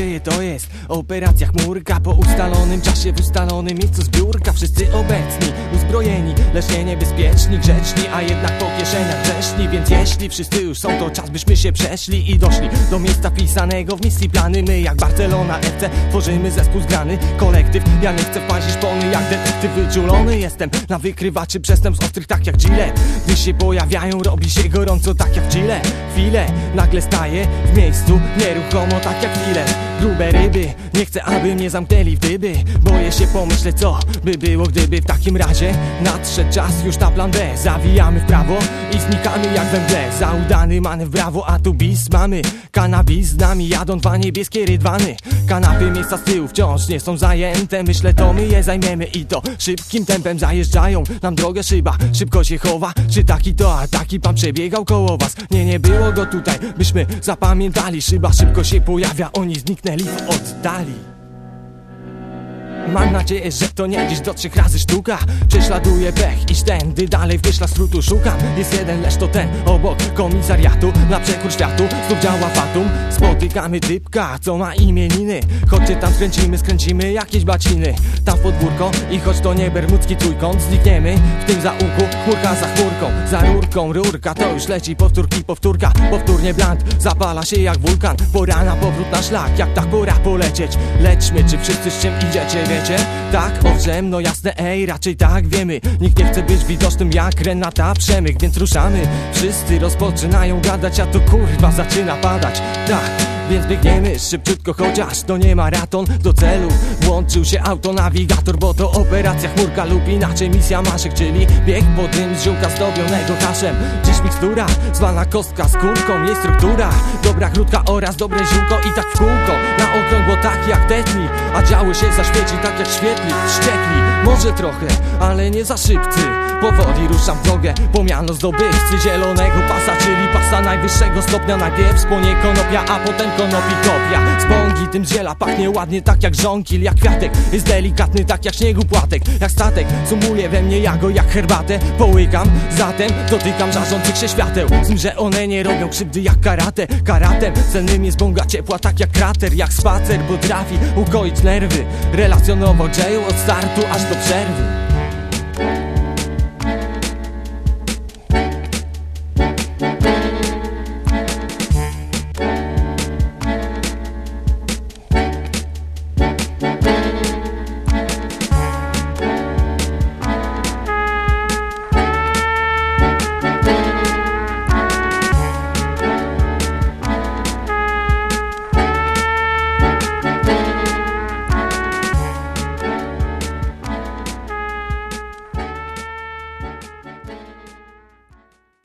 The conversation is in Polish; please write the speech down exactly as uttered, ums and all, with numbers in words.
dzieje, to jest operacja chmurka. Po ustalonym czasie, w ustalonym miejscu zbiórka. Wszyscy obecni, uzbrojeni, lecz nie niebezpieczni, grzeczni, a jednak po kieszeniach grzeszni. Więc jeśli wszyscy już są, to czas byśmy się przeszli i doszli do miejsca wpisanego w misji plany. My jak Barcelona F C tworzymy zespół zgrany, kolektyw. Ja nie chcę wpaść szpony, jak detektyw wyczulony jestem na wykrywaczy przestępstw ostrych, tak jak Gillette. Gdy się pojawiają, robi się gorąco, tak jak w Chile. Chwilę, nagle staję w miejscu nieruchomo, tak jak chwilę. Grube ryby, nie chcę, aby mnie zamknęli w dyby. Boję się pomyśleć, co by było, gdyby w takim razie nadszedł czas już na plan B. Zawijamy w prawo i znikamy jak we mgle. Zaudany manewr w brawo, a tu bis mamy. Kanabis z nami, jadą dwa niebieskie rydwany. Kanapy, miejsca z tyłu wciąż nie są zajęte. Myślę, to my je zajmiemy i to szybkim tempem. Zajeżdżają nam drogę, szyba szybko się chowa. Czy taki to, a taki pan przebiegał koło was? Nie, nie było go tutaj, byśmy zapamiętali. Szyba szybko się pojawia, oni zniknęli w oddali. Mam nadzieję, że to nie dziś do trzech razy sztuka. Prześladuję pech, iść tędy dalej, w wyśla skrótu szukam. Jest jeden, lecz to ten obok komisariatu. Na przekór światu, znów działa fatum. Spotykamy typka, co ma imieniny. Chodźcie tam, skręcimy, skręcimy jakieś baciny. Tam w podwórko i choć to nie bermudzki trójkąt, znikniemy w tym zaułku, chmurka za chmurką. Za rurką, rurka, to już leci, powtórki, powtórka. Powtórnie bland, zapala się jak wulkan. Pora na powrót na szlak, jak tak pora polecieć. Lećmy, czy wszyscy z czym idziecie, wiecie? Tak, owszem, no jasne, ej, raczej tak wiemy. Nikt nie chce być widocznym jak Renata Przemych, więc ruszamy. Wszyscy rozpoczynają gadać, a to kurwa zaczyna padać. Tak, więc biegniemy szybciutko, chociaż to nie maraton. Do celu włączył się autonawigator, bo to operacja chmurka lub inaczej misja Maszek, czyli bieg po dym z ziółka zdrobionego haszem. Dziś mikstura, zwana kostka z kurką, jej struktura dobra, krótka oraz dobre ziółko i tak w kółko. Na okrągło tak jak tetni, a działo się zaświeci tak jak świetli, wściekli. Może trochę, ale nie za szybcy. Powoli ruszam w drogę po miano zdobywcy zielonego pasa, czyli pasa najwyższego stopnia. Najpierw spłonie konopia, a potem konopi kopia. Z bągi tym ziela pachnie ładnie tak jak żonkil, jak kwiatek. Jest delikatny tak jak śniegu płatek, jak statek. Sumuje we mnie jago jak herbatę. Połykam, zatem dotykam żarzących się świateł. Z tym, że one nie robią krzywdy jak karate. Karatem cennym jest bąga ciepła tak jak krater. Jak spacer potrafi ukoić nerwy. Relacjonowo dzieją od startu aż do przerwy.